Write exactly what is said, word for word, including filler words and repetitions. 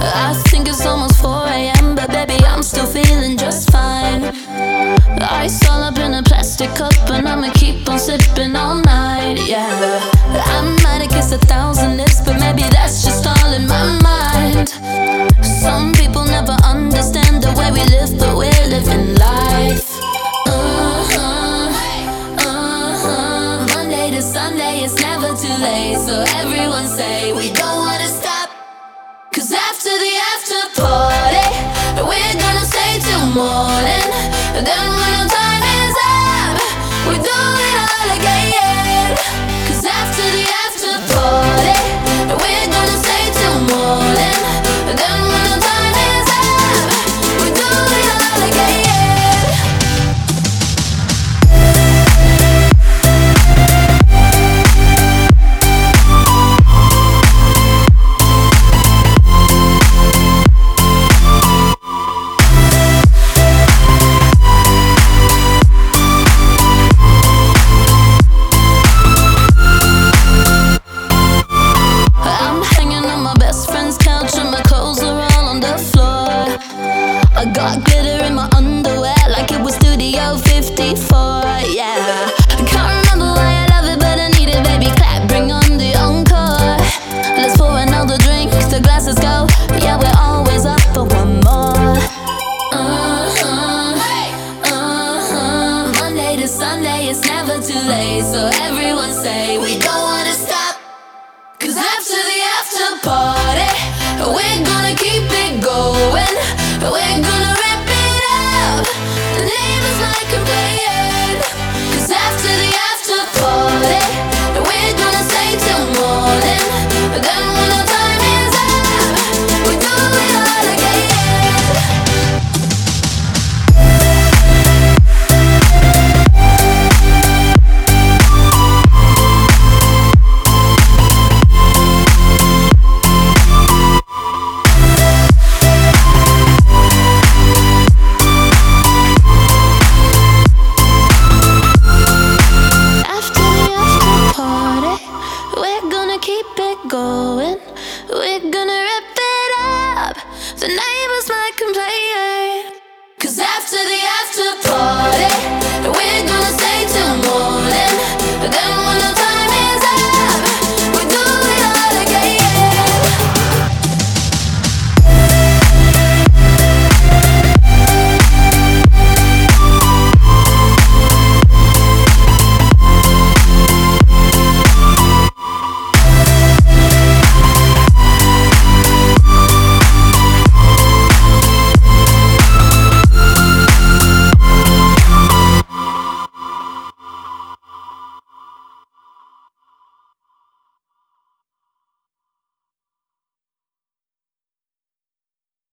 I think it's almost four a m, but baby, I'm still feeling just fine. Ice all up in a plastic cup, and I'ma keep on sipping all night, yeah. I might have kissed a thousand lips, but maybe that's just all in my mind. Some people never understand the way we live, but we're living life. Uh-huh, uh-huh. Monday to Sunday, it's never too late, so everyone say we don't wanna stop. Cause after the after party, we're gonna stay till morning. Then when our time is up, we do it all again. Cause after the after party, we're gonna stay till morning. Then when our time is up, we do it all again. I got glitter in my underwear like it was Studio fifty-four, yeah. I can't remember why I love it, but I need it, baby. Clap, bring on the encore. Let's pour another drink, the glasses go. Yeah, we're always up for one more. Uh-huh, uh-huh. Monday to Sunday, it's never too late, so everyone say we don't wanna stop. Cause after the after party, we're gonna keep it going. We're gonna rip it up. The neighbors might complain. Cause after the after party, we're gonna stay till morning. Then when our time is up, we do it all again. Keep it going, we're gonna rip it up. The neighbors might complain. Cause after the after party,